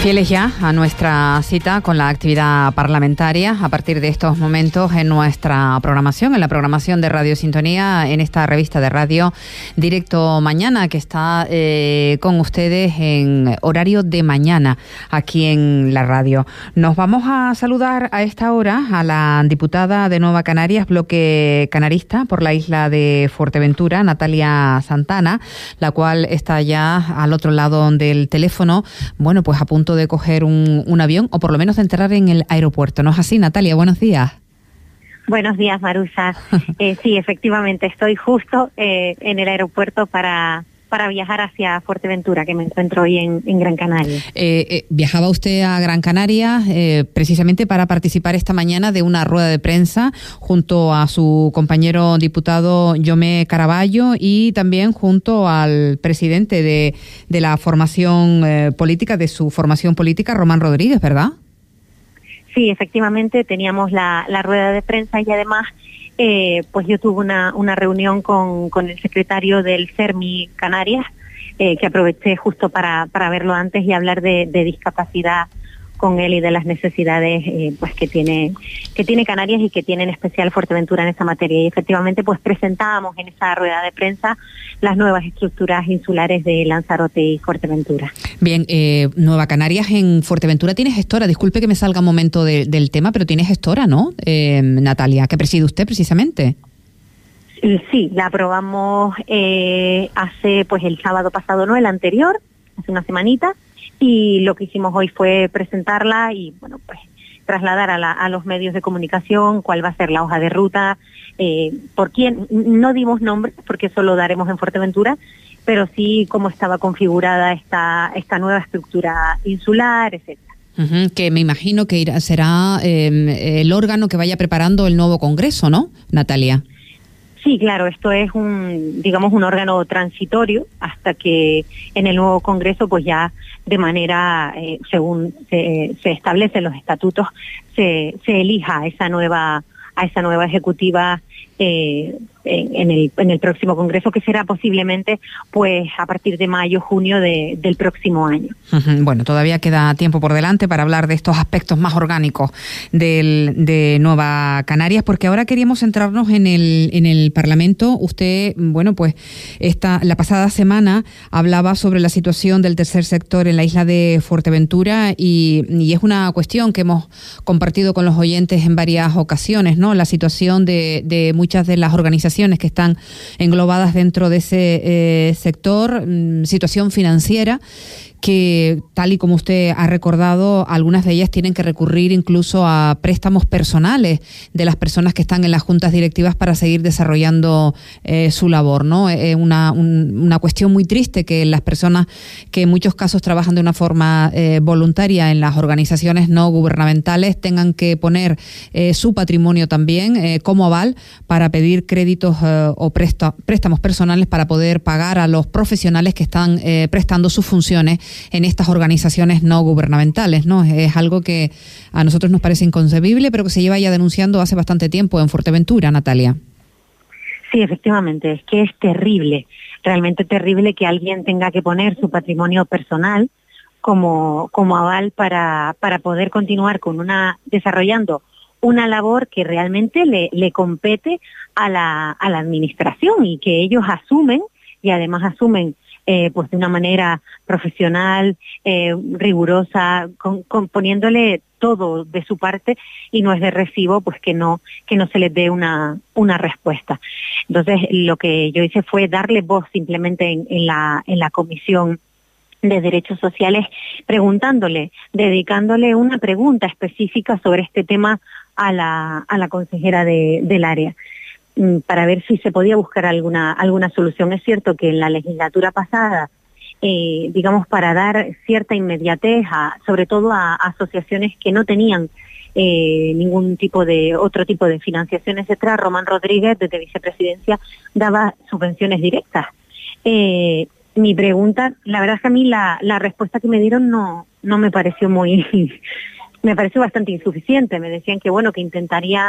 Fieles ya a nuestra cita con la actividad parlamentaria a partir de estos momentos en nuestra programación, en la programación de Radio Sintonía, en esta revista de radio Directo Mañana, que está con ustedes en horario de mañana aquí en la radio. Nos vamos a saludar a esta hora a la diputada de Nueva Canarias, bloque canarista por la isla de Fuerteventura, Natalia Santana, la cual está ya al otro lado del teléfono, bueno, pues a punto de coger un avión o por lo menos de entrar en el aeropuerto. ¿No es así, Natalia? Buenos días. Buenos días, Marusa. Sí, efectivamente, estoy justo en el aeropuerto para viajar hacia Fuerteventura, que me encuentro hoy en Gran Canaria. Viajaba usted a Gran Canaria precisamente para participar esta mañana de una rueda de prensa junto a su compañero diputado Jaume Caraballo y también junto al presidente de la formación política, de su formación política, Román Rodríguez, ¿verdad? Sí, efectivamente, teníamos la rueda de prensa y además pues yo tuve una reunión con el secretario del CERMI Canarias, que aproveché justo para verlo antes y hablar de discapacidad con él y de las necesidades pues que tiene Canarias y que tiene en especial Fuerteventura en esa materia. Y efectivamente pues presentábamos en esa rueda de prensa las nuevas estructuras insulares de Lanzarote y Fuerteventura. Bien, Nueva Canarias en Fuerteventura tiene gestora. Disculpe que me salga un momento del tema, pero tiene gestora, ¿no, Natalia? ¿Que preside usted precisamente? Sí, la aprobamos hace pues el sábado pasado, no el anterior, hace una semanita. Y lo que hicimos hoy fue presentarla y, bueno, pues trasladar a los medios de comunicación cuál va a ser la hoja de ruta, por quién. No dimos nombres porque eso lo daremos en Fuerteventura, pero sí cómo estaba configurada esta nueva estructura insular, etcétera. Que me imagino que será el órgano que vaya preparando el nuevo Congreso, ¿no, Natalia? Sí, claro, esto es un órgano transitorio hasta que en el nuevo Congreso, pues ya de manera, según se establecen los estatutos, se elija a esa nueva ejecutiva en el próximo Congreso, que será posiblemente pues a partir de mayo, junio del próximo año. Bueno, todavía queda tiempo por delante para hablar de estos aspectos más orgánicos de Nueva Canarias, porque ahora queríamos centrarnos en el Parlamento. Usted, bueno, pues la pasada semana hablaba sobre la situación del tercer sector en la isla de Fuerteventura y es una cuestión que hemos compartido con los oyentes en varias ocasiones, ¿no? La situación de muchas de las organizaciones que están englobadas dentro de ese sector, situación financiera que, tal y como usted ha recordado, algunas de ellas tienen que recurrir incluso a préstamos personales de las personas que están en las juntas directivas para seguir desarrollando su labor, ¿no? Una cuestión muy triste que las personas que en muchos casos trabajan de una forma voluntaria en las organizaciones no gubernamentales tengan que poner su patrimonio también como aval para pedir créditos o préstamos personales para poder pagar a los profesionales que están prestando sus funciones en estas organizaciones no gubernamentales, ¿no? Es algo que a nosotros nos parece inconcebible, pero que se lleva ya denunciando hace bastante tiempo en Fuerteventura, Natalia. Sí, efectivamente, es que es terrible, realmente terrible que alguien tenga que poner su patrimonio personal como aval para poder continuar desarrollando una labor que realmente le compete a la administración y que ellos asumen, y además asumen pues de una manera profesional, rigurosa, poniéndole todo de su parte, y no es de recibo pues que no se les dé una respuesta. Entonces lo que yo hice fue darle voz simplemente en la Comisión de Derechos Sociales, dedicándole una pregunta específica sobre este tema a la consejera del área, para ver si se podía buscar alguna solución. Es cierto que en la legislatura pasada, para dar cierta inmediatez sobre todo a asociaciones que no tenían otro tipo de financiación, etcétera, Román Rodríguez desde Vicepresidencia daba subvenciones directas. Mi pregunta, la verdad es que a mí la respuesta que me dieron no me pareció me pareció bastante insuficiente. Me decían que bueno, que intentarían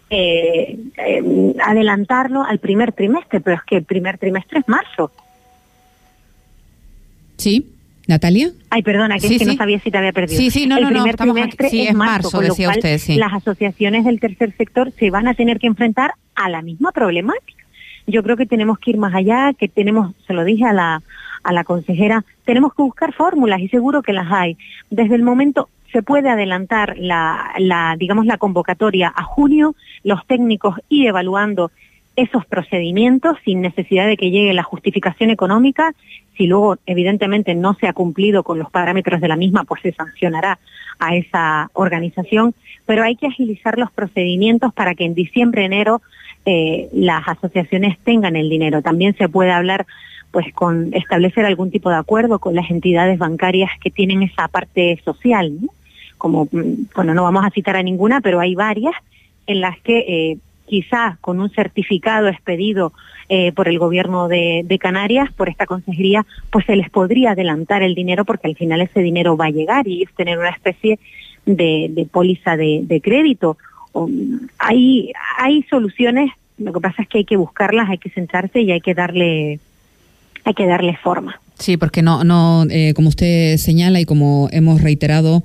adelantarlo al primer trimestre, pero es que el primer trimestre es marzo. Sí. Natalia. Ay, perdona, que sí, es que sí. no sabía si te había perdido. Sí, no, el no, primer estamos trimestre aquí. Sí, es marzo, con decía lo cual usted, sí. Las asociaciones del tercer sector se van a tener que enfrentar a la misma problemática. Yo creo que tenemos que ir más allá, que tenemos, se lo dije a la consejera, tenemos que buscar fórmulas y seguro que las hay. Desde el momento se puede adelantar digamos la convocatoria a junio, los técnicos ir evaluando esos procedimientos sin necesidad de que llegue la justificación económica. Si luego evidentemente no se ha cumplido con los parámetros de la misma, pues se sancionará a esa organización, pero hay que agilizar los procedimientos para que en diciembre, enero las asociaciones tengan el dinero. También se puede hablar pues con establecer algún tipo de acuerdo con las entidades bancarias que tienen esa parte social, ¿no? Como, bueno, no vamos a citar a ninguna, pero hay varias en las que quizás con un certificado expedido por el gobierno de Canarias, por esta consejería, pues se les podría adelantar el dinero porque al final ese dinero va a llegar y es tener una especie de póliza de crédito. Hay soluciones, lo que pasa es que hay que buscarlas, hay que sentarse y hay que darle forma. Sí, porque no, como usted señala y como hemos reiterado,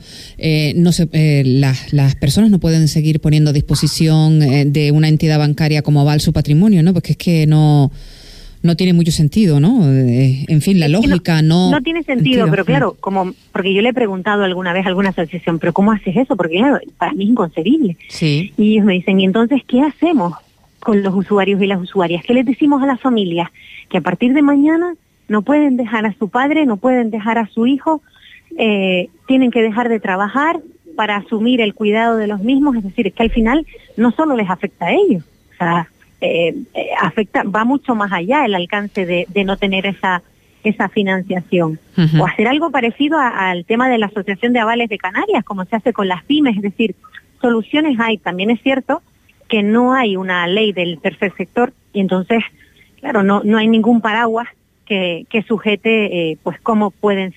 las personas no pueden seguir poniendo a disposición de una entidad bancaria como aval su patrimonio, ¿no? Porque es que no tiene mucho sentido, ¿no? En fin, la lógica no tiene sentido, pero claro, porque yo le he preguntado alguna vez a alguna asociación, pero ¿cómo haces eso? Porque claro, para mí es inconcebible. Sí. Y ellos me dicen, ¿y entonces qué hacemos con los usuarios y las usuarias? ¿Qué les decimos a las familias? Que a partir de mañana no pueden dejar a su padre, no pueden dejar a su hijo, tienen que dejar de trabajar para asumir el cuidado de los mismos. Es decir, es que al final no solo les afecta a ellos, o sea, va mucho más allá el alcance de no tener esa financiación. Uh-huh. O hacer algo parecido al tema de la Asociación de Avales de Canarias, como se hace con las pymes. Es decir, soluciones hay. También es cierto que no hay una ley del tercer sector y entonces, claro, no hay ningún paraguas que sujete pues cómo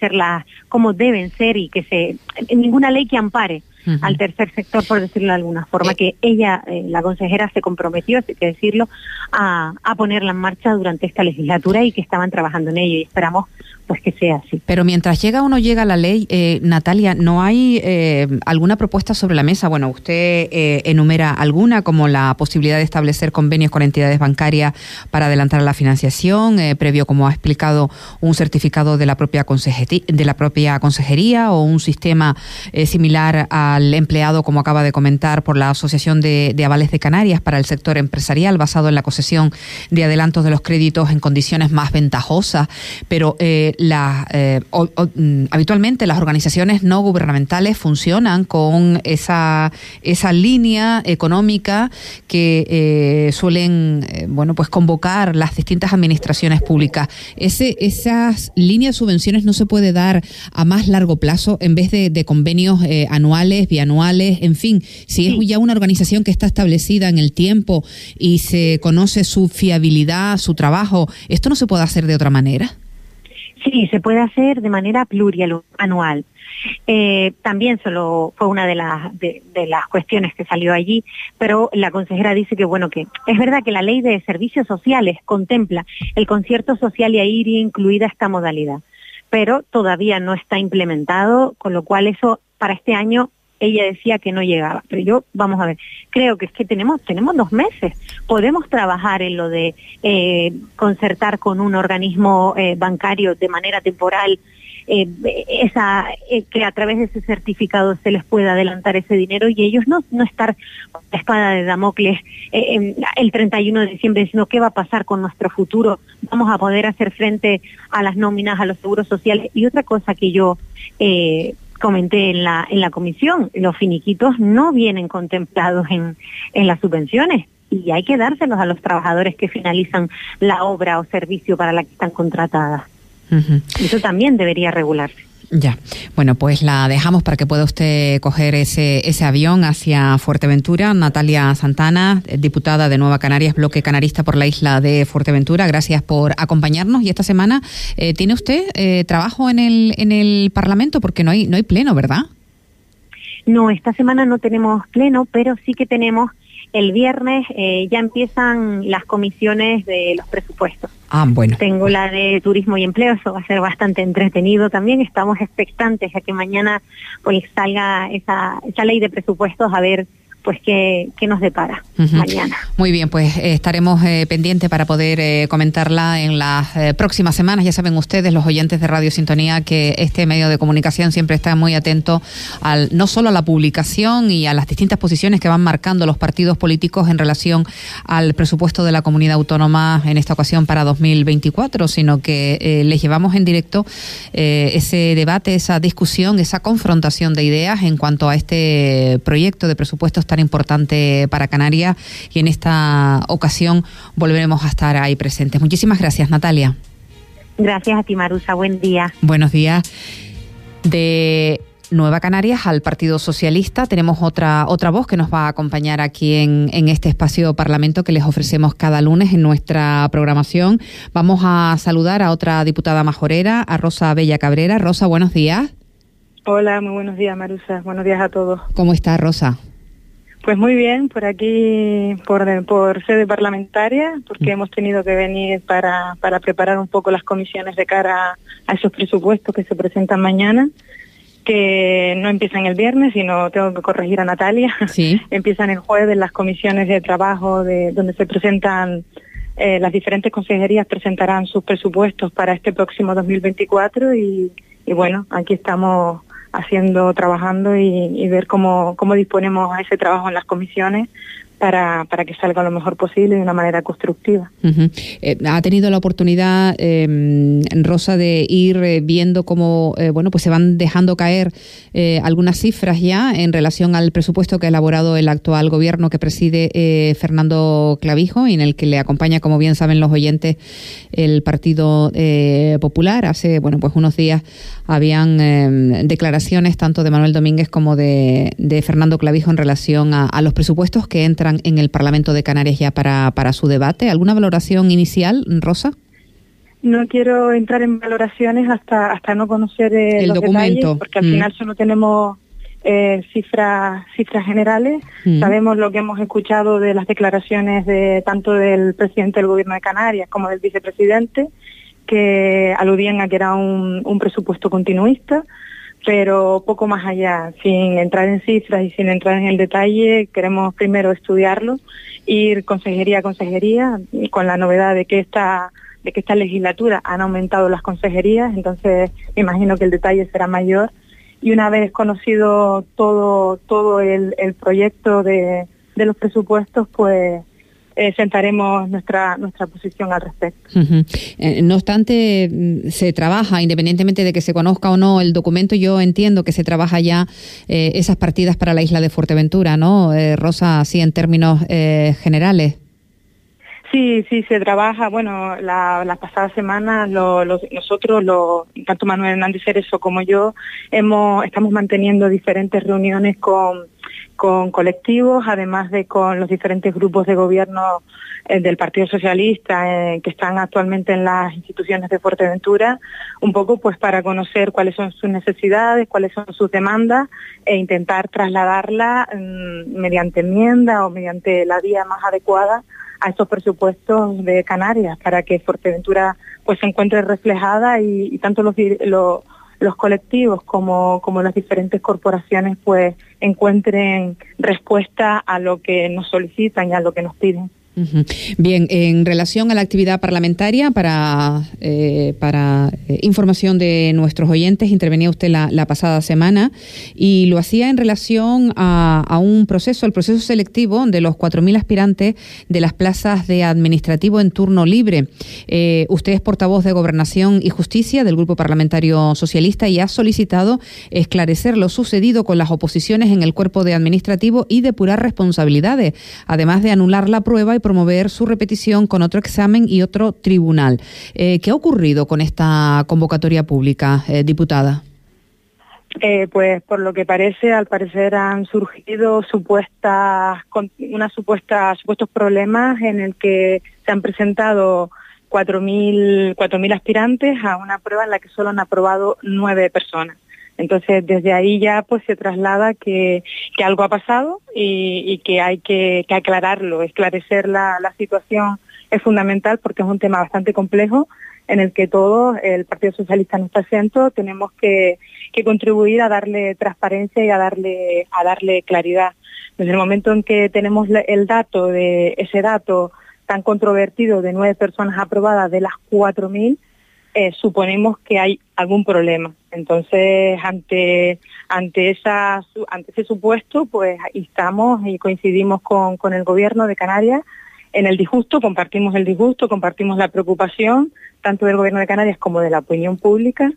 deben ser y ninguna ley que ampare uh-huh. al tercer sector, por decirlo de alguna forma, que ella, la consejera, se comprometió, hay que decirlo, a ponerla en marcha durante esta legislatura y que estaban trabajando en ello y esperamos pues que sea así. Pero mientras llega o no llega la ley, Natalia, ¿no hay alguna propuesta sobre la mesa? Bueno, usted enumera alguna, como la posibilidad de establecer convenios con entidades bancarias para adelantar la financiación, previo, como ha explicado, un certificado de la propia consejería o un sistema similar al empleado, como acaba de comentar, por la Asociación de Avales de Canarias para el sector empresarial, basado en la concesión de adelantos de los créditos en condiciones más ventajosas, pero habitualmente las organizaciones no gubernamentales funcionan con esa línea económica que suelen pues convocar las distintas administraciones públicas. Esas líneas de subvenciones no se puede dar a más largo plazo en vez de convenios anuales, bianuales, en fin, si es ya una organización que está establecida en el tiempo y se conoce su fiabilidad, su trabajo, ¿esto no se puede hacer de otra manera? Sí, se puede hacer de manera plurianual. También solo fue una de las cuestiones que salió allí, pero la consejera dice que que es verdad que la ley de servicios sociales contempla el concierto social y ahí iría incluida esta modalidad, pero todavía no está implementado, con lo cual eso para este año ella decía que no llegaba. Pero yo, vamos a ver, creo que es que tenemos 2 meses. Podemos trabajar en lo de concertar con un organismo bancario de manera temporal que a través de ese certificado se les pueda adelantar ese dinero y ellos no estar con la espada de Damocles el 31 de diciembre diciendo qué va a pasar con nuestro futuro, vamos a poder hacer frente a las nóminas, a los seguros sociales. Y otra cosa que yo comenté en la comisión, los finiquitos no vienen contemplados en las subvenciones y hay que dárselos a los trabajadores que finalizan la obra o servicio para la que están contratadas. Uh-huh. Eso también debería regularse. Ya, bueno, pues la dejamos para que pueda usted coger ese avión hacia Fuerteventura. Natalia Santana, diputada de Nueva Canarias, bloque canarista por la isla de Fuerteventura, gracias por acompañarnos. Y esta semana tiene usted trabajo en el Parlamento porque no hay pleno, ¿verdad? No, esta semana no tenemos pleno, pero sí que tenemos el viernes ya empiezan las comisiones de los presupuestos. Bueno. Tengo la de turismo y empleo, eso va a ser bastante entretenido también. Estamos expectantes a que mañana pues salga esa ley de presupuestos, a ver pues qué nos depara mañana. Muy bien, pues estaremos pendientes para poder comentarla en las próximas semanas. Ya saben ustedes, los oyentes de Radio Sintonía, que este medio de comunicación siempre está muy atento no solo a la publicación y a las distintas posiciones que van marcando los partidos políticos en relación al presupuesto de la comunidad autónoma, en esta ocasión para 2024, sino que les llevamos en directo ese debate, esa discusión, esa confrontación de ideas en cuanto a este proyecto de presupuestos tan importante para Canarias, y en esta ocasión volveremos a estar ahí presentes. Muchísimas gracias, Natalia. Gracias a ti, Marusa. Buen día. Buenos días. De Nueva Canarias al Partido Socialista tenemos otra voz que nos va a acompañar aquí en este espacio Parlamento que les ofrecemos cada lunes en nuestra programación. Vamos a saludar a otra diputada majorera, a Rosa Abella Cabrera. Rosa, buenos días. Hola, muy buenos días, Marusa. Buenos días a todos. ¿Cómo está, Rosa? Pues muy bien, por aquí, por sede parlamentaria, porque hemos tenido que venir para preparar un poco las comisiones de cara a esos presupuestos que se presentan mañana, que no empiezan el viernes, sino tengo que corregir a Natalia. Sí. Empiezan el jueves las comisiones de trabajo donde se presentan, las diferentes consejerías presentarán sus presupuestos para este próximo 2024 y bueno, aquí estamos trabajando y ver cómo disponemos a ese trabajo en las comisiones para que salga lo mejor posible de una manera constructiva. ¿Ha tenido la oportunidad, Rosa, de ir viendo cómo pues se van dejando caer algunas cifras ya en relación al presupuesto que ha elaborado el actual gobierno que preside Fernando Clavijo y en el que le acompaña, como bien saben los oyentes, el Partido Popular? Hace pues unos días habían declaraciones tanto de Manuel Domínguez como de Fernando Clavijo en relación a los presupuestos que entran en el Parlamento de Canarias ya para su debate. ¿Alguna valoración inicial, Rosa? No quiero entrar en valoraciones hasta no conocer el documento, detalles, porque al final solo tenemos cifras generales. Sabemos lo que hemos escuchado de las declaraciones tanto del presidente del Gobierno de Canarias como del vicepresidente, que aludían a que era un presupuesto continuista, pero poco más allá, sin entrar en cifras y sin entrar en el detalle. Queremos primero estudiarlo, ir consejería a consejería, con la novedad de que esta legislatura han aumentado las consejerías, entonces me imagino que el detalle será mayor. Y una vez conocido todo el proyecto de los presupuestos, pues sentaremos nuestra posición al respecto. No obstante, se trabaja, independientemente de que se conozca o no el documento, yo entiendo que se trabaja ya esas partidas para la isla de Fuerteventura, ¿no, Rosa, así en términos generales? Sí, se trabaja. Bueno, la pasada semana nosotros, tanto Manuel Hernández Cerezo como yo, estamos manteniendo diferentes reuniones con colectivos, además de con los diferentes grupos de gobierno del Partido Socialista que están actualmente en las instituciones de Fuerteventura, un poco pues para conocer cuáles son sus necesidades, cuáles son sus demandas e intentar trasladarla mediante enmienda o mediante la vía más adecuada a estos presupuestos de Canarias, para que Fuerteventura pues se encuentre reflejada y tanto los colectivos como las diferentes corporaciones pues encuentren respuesta a lo que nos solicitan y a lo que nos piden. Bien, en relación a la actividad parlamentaria, para información de nuestros oyentes, intervenía usted la pasada semana y lo hacía en relación a el proceso selectivo de los 4.000 aspirantes de las plazas de administrativo en turno libre. Usted es portavoz de Gobernación y Justicia del Grupo Parlamentario Socialista y ha solicitado esclarecer lo sucedido con las oposiciones en el cuerpo de administrativo y depurar responsabilidades, además de anular la prueba y promover su repetición con otro examen y otro tribunal. ¿Qué ha ocurrido con esta convocatoria pública, diputada? Pues por lo que al parecer han surgido supuestos problemas en el que se han presentado 4.000 aspirantes a una prueba en la que solo han aprobado 9 personas. Entonces, desde ahí ya pues se traslada que algo ha pasado y que hay que aclararlo, esclarecer la situación es fundamental porque es un tema bastante complejo en el que todos, el Partido Socialista en este asiento, tenemos que contribuir a darle transparencia y a darle claridad. Desde el momento en que tenemos ese dato tan controvertido de 9 personas aprobadas de las 4.000, suponemos que hay algún problema. Entonces, ante ese supuesto, pues estamos y coincidimos con el Gobierno de Canarias en el disgusto, compartimos el disgusto, compartimos la preocupación, tanto del Gobierno de Canarias como de la opinión pública,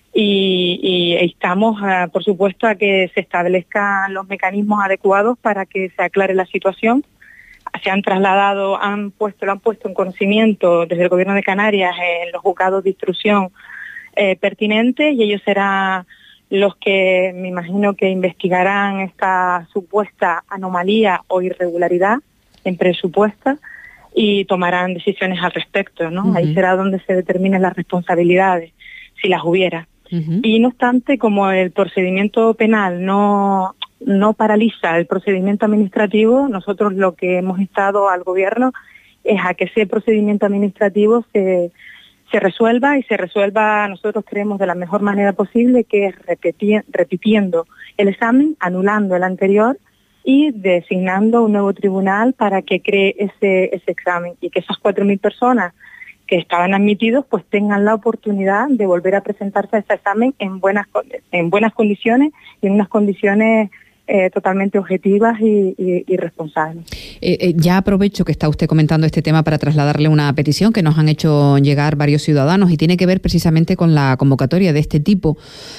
y estamos, por supuesto, a que se establezcan los mecanismos adecuados para que se aclare la situación. Se han trasladado, lo han puesto en conocimiento desde el Gobierno de Canarias en los juzgados de instrucción pertinentes, y ellos serán los que me imagino que investigarán esta supuesta anomalía o irregularidad en presupuesto y tomarán decisiones al respecto, ¿no? Ahí será donde se determinen las responsabilidades, si las hubiera. Y no obstante, como el procedimiento penal no paraliza el procedimiento administrativo, nosotros lo que hemos instado al Gobierno es a que ese procedimiento administrativo se resuelva, y se resuelva, nosotros creemos, de la mejor manera posible, que es repitiendo el examen, anulando el anterior y designando un nuevo tribunal para que cree ese examen, y que esas 4.000 personas que estaban admitidos pues tengan la oportunidad de volver a presentarse a ese examen en buenas condiciones y en unas condiciones totalmente objetivas y responsables. Ya aprovecho que está usted comentando este tema para trasladarle una petición que nos han hecho llegar varios ciudadanos, y tiene que ver precisamente con la convocatoria de este tipo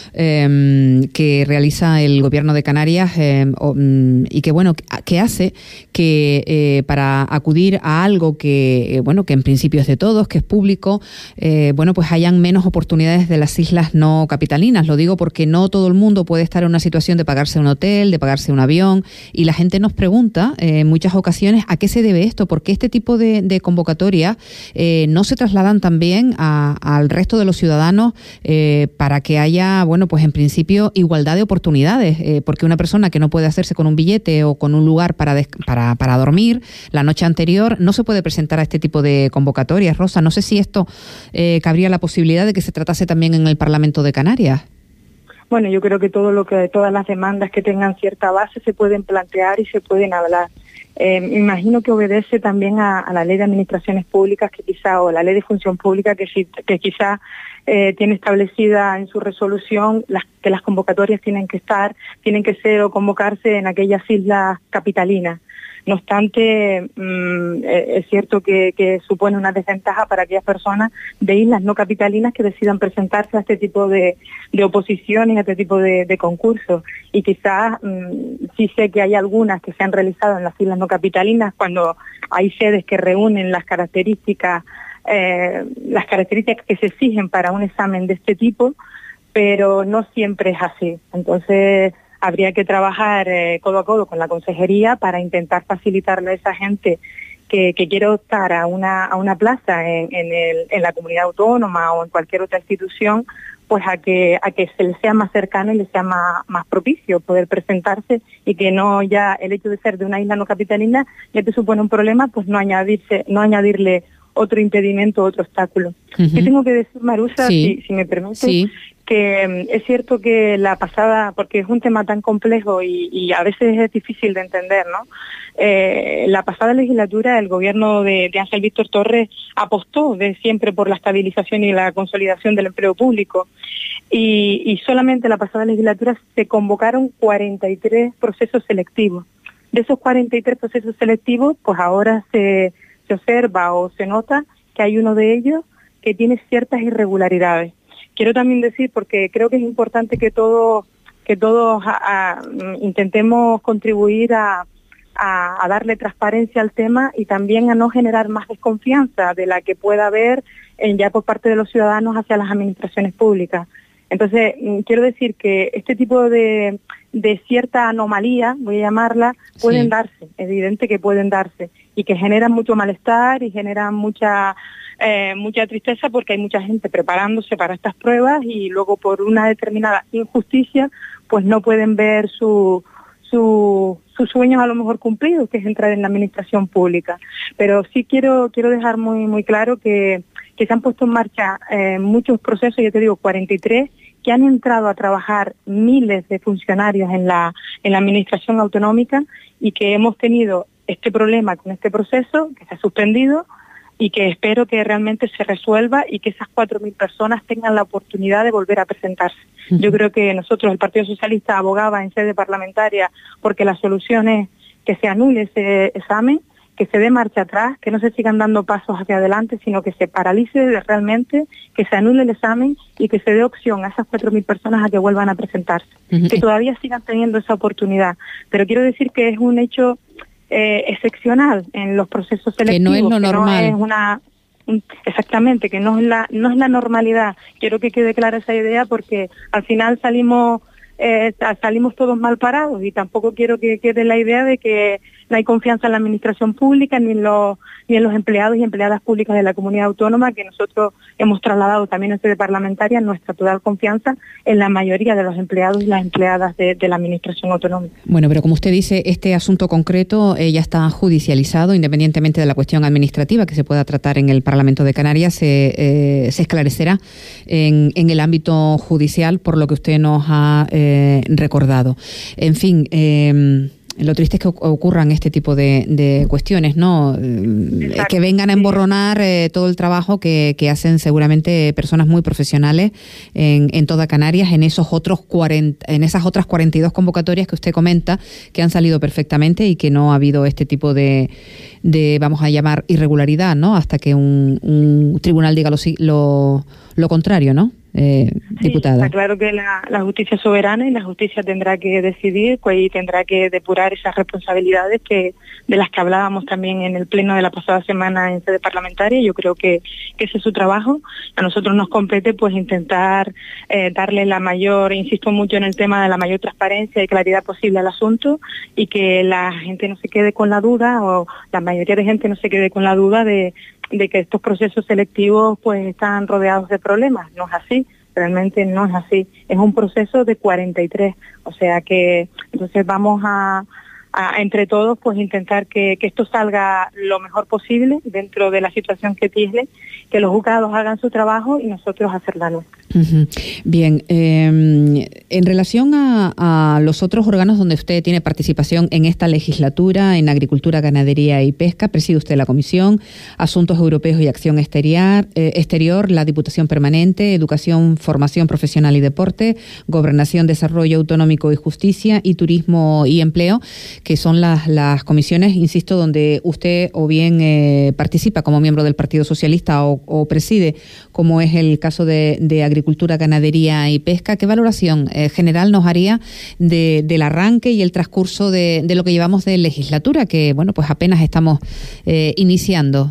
que realiza el Gobierno de Canarias y que hace que para acudir a algo que en principio es de todos, que es público, pues hayan menos oportunidades de las islas no capitalinas. Lo digo porque no todo el mundo puede estar en una situación de pagarse un hotel, de pagarse un avión, y la gente nos pregunta en muchas ocasiones a qué se debe esto, porque este tipo de convocatorias no se trasladan también al resto de los ciudadanos para que haya, pues en principio, igualdad de oportunidades, porque una persona que no puede hacerse con un billete o con un lugar para dormir la noche anterior no se puede presentar a este tipo de convocatorias. Rosa, no sé si esto cabría la posibilidad de que se tratase también en el Parlamento de Canarias. Bueno, yo creo que todas las demandas que tengan cierta base se pueden plantear y se pueden hablar. Me imagino que obedece también a la Ley de Administraciones Públicas, o la Ley de Función Pública, que quizá tiene establecida en su resolución que las convocatorias tienen que ser o convocarse en aquellas islas capitalinas. No obstante, es cierto que supone una desventaja para aquellas personas de islas no capitalinas que decidan presentarse a este tipo de oposiciones, a este tipo de concursos. Y quizás sí sé que hay algunas que se han realizado en las islas no capitalinas cuando hay sedes que reúnen las características que se exigen para un examen de este tipo, pero no siempre es así. Entonces, habría que trabajar codo a codo con la Consejería para intentar facilitarle a esa gente que quiere optar a una plaza en la comunidad autónoma o en cualquier otra institución, pues a que se les sea más cercano y les sea más propicio poder presentarse, y que no ya el hecho de ser de una isla no capitalina ya te supone un problema, pues no añadirle otro impedimento, otro obstáculo. Yo tengo que decir, Marusa, si me permite, que es cierto que la pasada, porque es un tema tan complejo y a veces es difícil de entender, ¿no? La pasada legislatura el gobierno de Ángel Víctor Torres apostó siempre por la estabilización y la consolidación del empleo público, y solamente la pasada legislatura se convocaron 43 procesos selectivos. De esos 43 procesos selectivos, pues ahora se observa o se nota que hay uno de ellos que tiene ciertas irregularidades. Quiero también decir, porque creo que es importante que todos intentemos contribuir a darle transparencia al tema, y también a no generar más desconfianza de la que pueda haber ya por parte de los ciudadanos hacia las administraciones públicas. Entonces, quiero decir que este tipo de cierta anomalía, voy a llamarla, pueden darse, evidente que pueden darse, y que generan mucho malestar y generan mucha tristeza, porque hay mucha gente preparándose para estas pruebas y luego por una determinada injusticia pues no pueden ver sus sueños a lo mejor cumplidos, que es entrar en la administración pública. Pero sí quiero dejar muy claro que se han puesto en marcha muchos procesos, yo te digo 43, que han entrado a trabajar miles de funcionarios en la administración autonómica, y que hemos tenido este problema con este proceso que se ha suspendido y que espero que realmente se resuelva y que esas 4.000 personas tengan la oportunidad de volver a presentarse. Yo creo que nosotros, el Partido Socialista, abogaba en sede parlamentaria porque la solución es que se anule ese examen, que se dé marcha atrás, que no se sigan dando pasos hacia adelante, sino que se paralice realmente, que se anule el examen y que se dé opción a esas 4.000 personas a que vuelvan a presentarse, que todavía sigan teniendo esa oportunidad. Pero quiero decir que es un hecho excepcional en los procesos selectivos. Que no es lo normal. No es exactamente, que no es la normalidad. Quiero que quede clara esa idea, porque al final salimos todos mal parados, y tampoco quiero que quede la idea de que no hay confianza en la administración pública ni en los empleados y empleadas públicas de la comunidad autónoma, que nosotros hemos trasladado también en sede parlamentaria nuestra total confianza en la mayoría de los empleados y las empleadas de la administración autonómica. Bueno, pero como usted dice, este asunto concreto ya está judicializado, independientemente de la cuestión administrativa que se pueda tratar en el Parlamento de Canarias, se esclarecerá en el ámbito judicial, por lo que usted nos ha recordado. En fin, lo triste es que ocurran este tipo de cuestiones, ¿no? Que vengan a emborronar todo el trabajo que hacen seguramente personas muy profesionales en toda Canarias, en esas otras 42 convocatorias que usted comenta, que han salido perfectamente y que no ha habido este tipo de vamos a llamar, irregularidad, ¿no? Hasta que un tribunal diga lo contrario, ¿no? Diputada. Sí, está claro que la justicia es soberana y la justicia tendrá que decidir, pues, y tendrá que depurar esas responsabilidades de las que hablábamos también en el pleno de la pasada semana en sede parlamentaria. Yo creo que ese es su trabajo. A nosotros nos compete pues intentar darle la mayor, insisto mucho en el tema de la mayor transparencia y claridad posible al asunto, y que la gente no se quede con la duda, o la mayoría de gente no se quede con la duda de que estos procesos selectivos pues están rodeados de problemas. No es así, realmente no es así. Es un proceso de 43, o sea que entonces vamos a entre todos pues intentar que esto salga lo mejor posible dentro de la situación que tiene, que los juzgados hagan su trabajo y nosotros hacer la nuestra. Bien, en relación a los otros órganos donde usted tiene participación en esta legislatura, en Agricultura, Ganadería y Pesca, preside usted la Comisión, Asuntos Europeos y Acción Exterior, la Diputación Permanente, Educación, Formación Profesional y Deporte, Gobernación, Desarrollo Autonómico y Justicia, y Turismo y Empleo, que son las comisiones, insisto, donde usted o bien participa como miembro del Partido Socialista o preside, como es el caso de Agricultura, Ganadería y Pesca. ¿Qué valoración general nos haría del arranque y el transcurso de lo que llevamos de legislatura, que bueno, pues apenas estamos iniciando?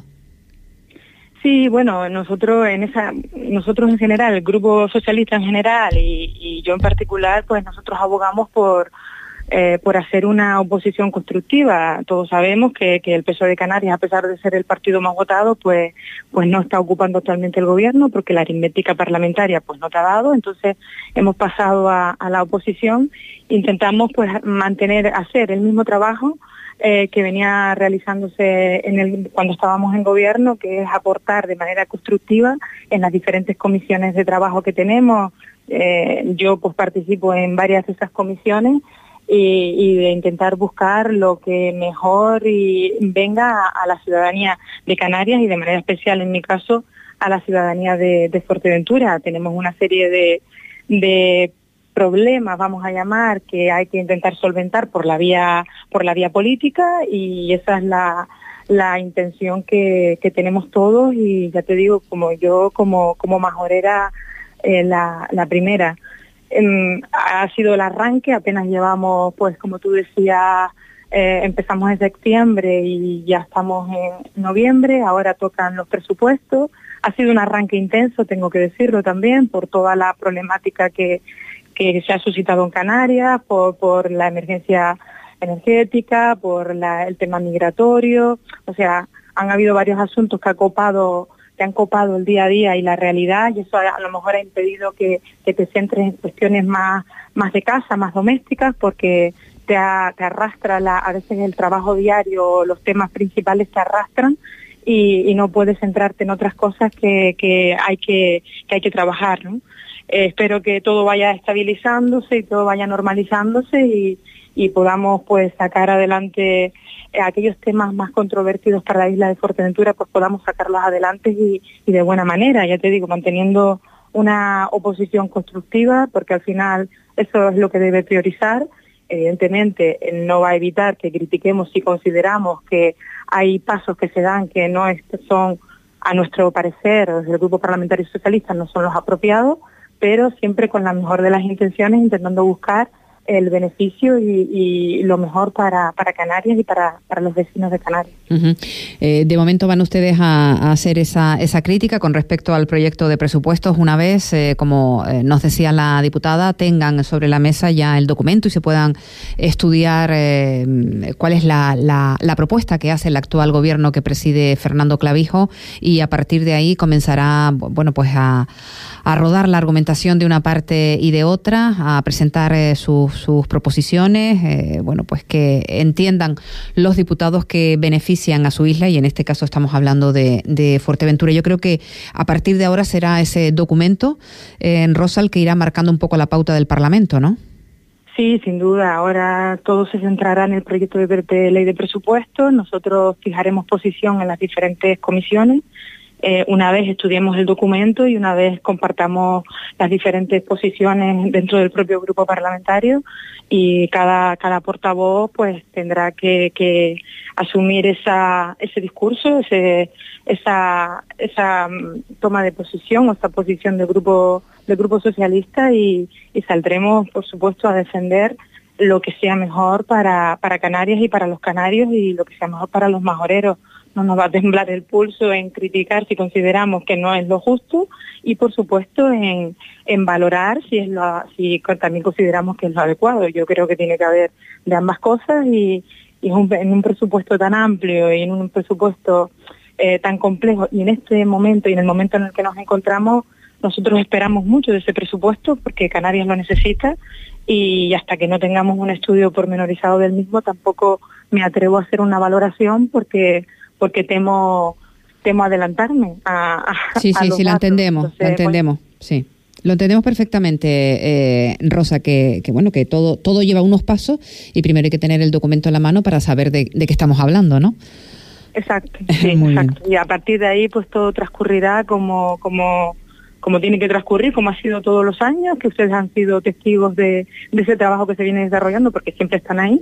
Sí, bueno, nosotros en general, el Grupo Socialista en general y yo en particular, pues nosotros abogamos por hacer una oposición constructiva. Todos sabemos que el PSOE de Canarias, a pesar de ser el partido más votado, pues no está ocupando actualmente el gobierno, porque la aritmética parlamentaria pues no te ha dado. Entonces hemos pasado a la oposición. Intentamos pues hacer el mismo trabajo que venía realizándose cuando estábamos en gobierno, que es aportar de manera constructiva en las diferentes comisiones de trabajo que tenemos. Yo pues participo en varias de esas comisiones, y de intentar buscar lo que mejor y venga a la ciudadanía de Canarias, y de manera especial en mi caso a la ciudadanía de Fuerteventura. Tenemos una serie de problemas, vamos a llamar, que hay que intentar solventar por la vía política, y esa es la intención que tenemos todos. Y ya te digo, como majorera, la primera. Ha sido el arranque, apenas llevamos, pues como tú decías, empezamos en septiembre y ya estamos en noviembre, ahora tocan los presupuestos. Ha sido un arranque intenso, tengo que decirlo también, por toda la problemática que se ha suscitado en Canarias, por la emergencia energética, por el tema migratorio. O sea, han habido varios asuntos que han copado el día a día y la realidad, y eso a lo mejor ha impedido que te centres en cuestiones más de casa, más domésticas, porque te arrastra a veces el trabajo diario, los temas principales te arrastran y no puedes centrarte en otras cosas que hay que trabajar, ¿no? Espero que todo vaya estabilizándose y todo vaya normalizándose y podamos pues sacar adelante aquellos temas más controvertidos para la isla de Fuerteventura, pues podamos sacarlos adelante y de buena manera, ya te digo, manteniendo una oposición constructiva, porque al final eso es lo que debe priorizar. Evidentemente no va a evitar que critiquemos si consideramos que hay pasos que se dan que no son, a nuestro parecer, desde el Grupo Parlamentario Socialista, no son los apropiados, pero siempre con la mejor de las intenciones, intentando buscar el beneficio y lo mejor para Canarias y para los vecinos de Canarias. Uh-huh. De momento van ustedes a hacer esa crítica con respecto al proyecto de presupuestos una vez, como nos decía la diputada, tengan sobre la mesa ya el documento y se puedan estudiar cuál es la propuesta que hace el actual gobierno que preside Fernando Clavijo, y a partir de ahí comenzará, bueno, pues a rodar la argumentación de una parte y de otra, a presentar sus proposiciones, bueno, pues que entiendan los diputados que benefician a su isla, y en este caso estamos hablando de Fuerteventura. Yo creo que a partir de ahora será ese documento, Rosa, el que irá marcando un poco la pauta del Parlamento, ¿no? Sí, sin duda. Ahora todo se centrará en el proyecto de ley de presupuestos. Nosotros fijaremos posición en las diferentes comisiones. Una vez estudiemos el documento y una vez compartamos las diferentes posiciones dentro del propio grupo parlamentario, y cada portavoz pues tendrá que asumir ese discurso, esa toma de posición o esa posición del grupo socialista, y saldremos por supuesto a defender lo que sea mejor para Canarias y para los canarios, y lo que sea mejor para los majoreros. No nos va a temblar el pulso en criticar si consideramos que no es lo justo, y por supuesto en valorar si también consideramos que es lo adecuado. Yo creo que tiene que haber de ambas cosas, y en un presupuesto tan amplio y en un presupuesto tan complejo, y en este momento y en el momento en el que nos encontramos, nosotros esperamos mucho de ese presupuesto porque Canarias lo necesita, y hasta que no tengamos un estudio pormenorizado del mismo tampoco me atrevo a hacer una valoración porque temo adelantarme a Sí, a los la datos. entendemos, Entonces, la entendemos, sí. Lo entendemos perfectamente, Rosa, que bueno, que todo lleva unos pasos, y primero hay que tener el documento en la mano para saber de qué estamos hablando, ¿no? Exacto, sí, Muy exacto. bien. Y a partir de ahí pues todo transcurrirá como tiene que transcurrir, como ha sido todos los años, que ustedes han sido testigos de ese trabajo que se viene desarrollando, porque siempre están ahí.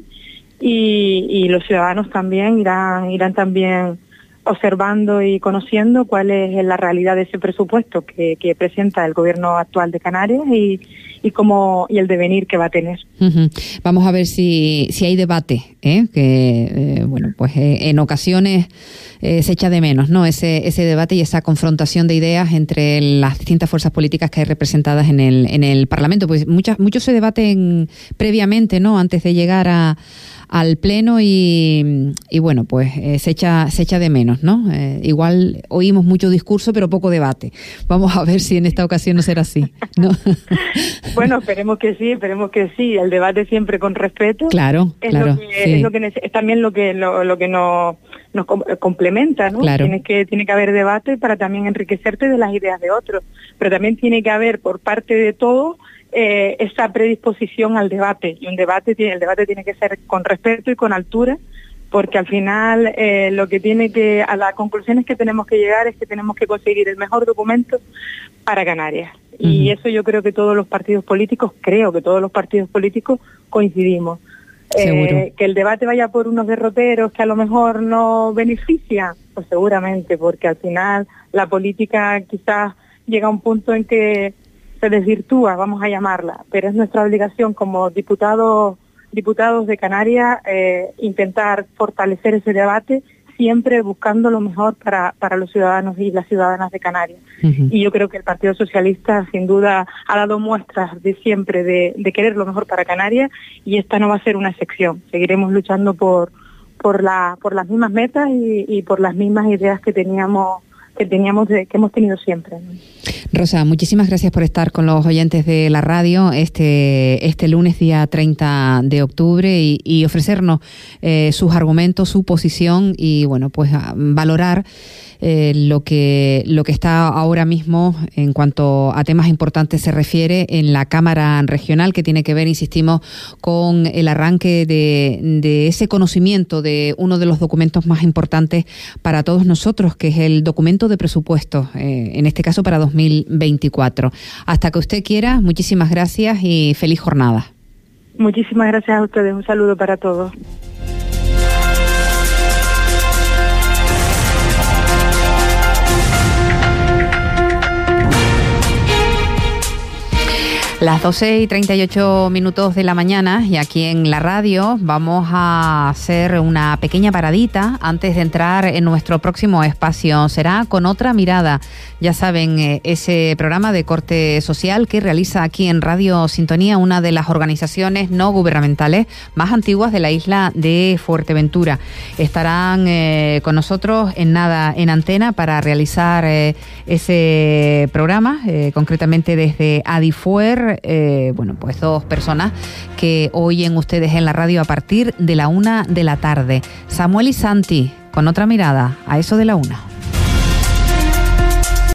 Y los ciudadanos también irán también observando y conociendo cuál es la realidad de ese presupuesto que presenta el gobierno actual de Canarias y el devenir que va a tener. Uh-huh. Vamos a ver si hay debate, que bueno, pues en ocasiones se echa de menos, ¿no? Ese debate y esa confrontación de ideas entre las distintas fuerzas políticas que hay representadas en el Parlamento. Pues muchos se debaten previamente, ¿no? Antes de llegar al pleno, y bueno, pues se echa de menos, ¿no? Igual oímos mucho discurso pero poco debate. Vamos a ver si en esta ocasión no será así, ¿no? Bueno, esperemos que sí, el debate siempre con respeto. Claro. Es también lo que nos complementa, ¿no? Claro. Tiene que haber debate para también enriquecerte de las ideas de otros, pero también tiene que haber por parte de todos esa predisposición al debate, y el debate tiene que ser con respeto y con altura, porque al final a las conclusiones que tenemos que llegar es que tenemos que conseguir el mejor documento para Canarias. Uh-huh. Y eso yo creo que todos los partidos políticos coincidimos. Que el debate vaya por unos derroteros que a lo mejor no benefician, pues seguramente, porque al final la política quizás llega a un punto en que se desvirtúa, vamos a llamarla, pero es nuestra obligación como diputados de Canarias intentar fortalecer ese debate siempre buscando lo mejor para los ciudadanos y las ciudadanas de Canarias. Y yo creo que el Partido Socialista sin duda ha dado muestras de siempre de querer lo mejor para Canarias, y esta no va a ser una excepción. Seguiremos luchando por las mismas metas y por las mismas ideas que hemos tenido siempre, ¿no? Rosa, muchísimas gracias por estar con los oyentes de la radio este lunes, día 30 de octubre, y ofrecernos sus argumentos, su posición, y bueno, pues valorar lo que está ahora mismo en cuanto a temas importantes se refiere en la Cámara Regional, que tiene que ver, insistimos, con el arranque de ese conocimiento de uno de los documentos más importantes para todos nosotros, que es el documento de presupuestos, en este caso para 2024. Hasta que usted quiera, muchísimas gracias y feliz jornada. Muchísimas gracias a ustedes, un saludo para todos. Las 12:38 de la mañana, y aquí en la radio vamos a hacer una pequeña paradita antes de entrar en nuestro próximo espacio. Será Con Otra Mirada. Ya saben, ese programa de corte social que realiza aquí en Radio Sintonía una de las organizaciones no gubernamentales más antiguas de la isla de Fuerteventura. Estarán con nosotros en antena para realizar ese programa, concretamente desde Adifuer. Bueno, pues 2 personas que oyen ustedes en la radio a partir de la 1 de la tarde. Samuel y Santi, Con Otra Mirada, a eso de la 1.